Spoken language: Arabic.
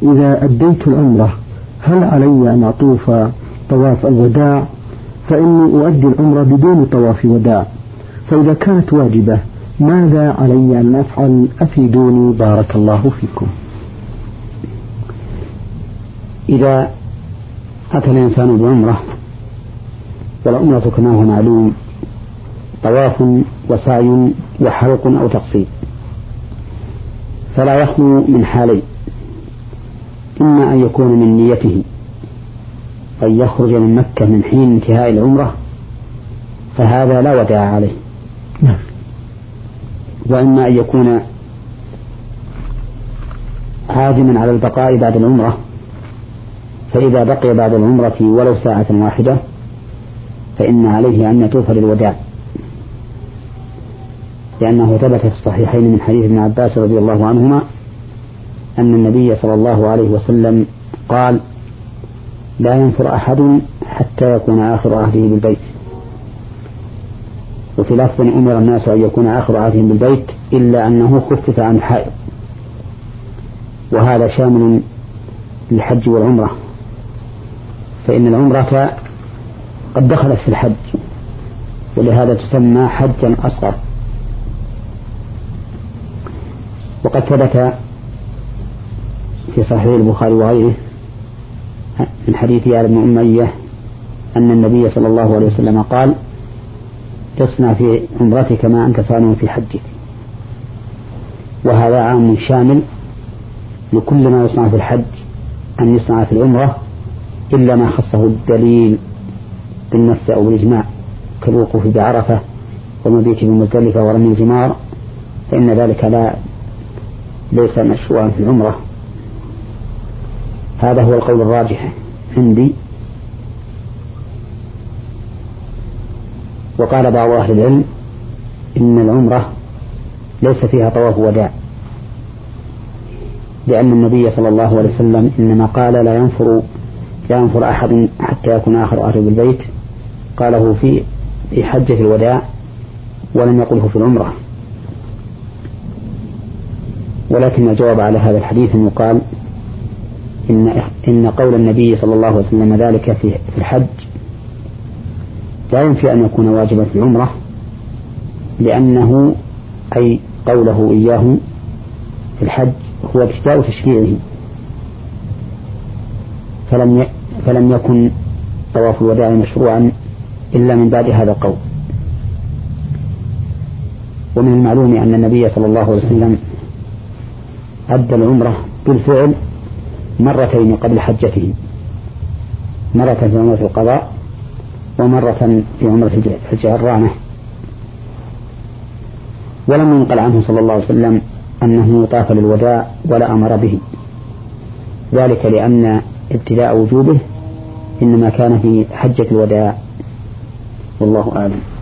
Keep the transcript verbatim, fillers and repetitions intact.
إذا أديت العمرة هل علي أن أطوف طواف الوداع؟ فإني أؤدي العمرة بدون طواف وداع، فإذا كانت واجبة ماذا علي أن أفعل؟ أفيدوني بارك الله فيكم. إذا أتى الإنسان بعمرة، والعمرة كما هو معلوم طواف وسعي وحلق أو تقصير، فلا يخلو من حالين: إما أن يكون من نيته أن يخرج من مكة من حين انتهاء العمرة، فهذا لا وداع عليه، وإما أن يكون عازما على البقاء بعد العمرة، فإذا بقي بعد العمرة ولو ساعة واحدة فإن عليه أن يطوف للوداع، لأنه ثبت في الصحيحين من حديث ابن عباس رضي الله عنهما أن النبي صلى الله عليه وسلم قال: لا ينفر أحد حتى يكون آخر عهده بالبيت. وفي لفظ: أمر الناس أن يكون آخر عهدهم بالبيت إلا أنه خفف عن الحائض، وهذا شامل للحج والعمرة، فإن العمرة قد دخلت في الحج، ولهذا تسمى حجا أصغر. وقد ثبت في صحيح البخاري وغيره من حديث يعلى بن أمية أن النبي صلى الله عليه وسلم قال: تصنع في عمرتك ما أنت صانع في حجك. وهذا عام شامل لكل ما يصنع في الحج أن يصنع في العمرة، إلا ما خصه الدليل بالنص أو بالإجماع، كالوقوف بعرفة والمبيت بمزدلفة ورمي الجمار، فإن ذلك لا ليس مشروعا في العمرة. هذا هو القول الراجح عندي. وقال بعض أهل العلم إن العمرة ليس فيها طواف وداع، لأن النبي صلى الله عليه وسلم إنما قال: لا ينفر لا ينفر أحد حتى يكون آخر عهده بالبيت، قاله في في حجة الوداع ولم يقله في العمرة. ولكن الجواب على هذا الحديث أن يقال إن إن قول النبي صلى الله عليه وسلم ذلك في الحج لا ينفي أن يكون واجبا في العمرة، لأنه أي قوله إياه في الحج هو ابتداء تشريعه، فلم فلم يكن طواف الوداع مشروعا إلا من بعد هذا القول. ومن المعلوم أن النبي صلى الله عليه وسلم أدى العمرة بالفعل مرتين قبل حجته، مرة في عمرة القضاء ومرة في عمرة الجعرانة، ولم ينقل عنه صلى الله عليه وسلم أنه طاف للوداع ولا أمر به، ذلك لأن ابتداء وجوبه إنما كان في حجة الوداع، والله أعلم.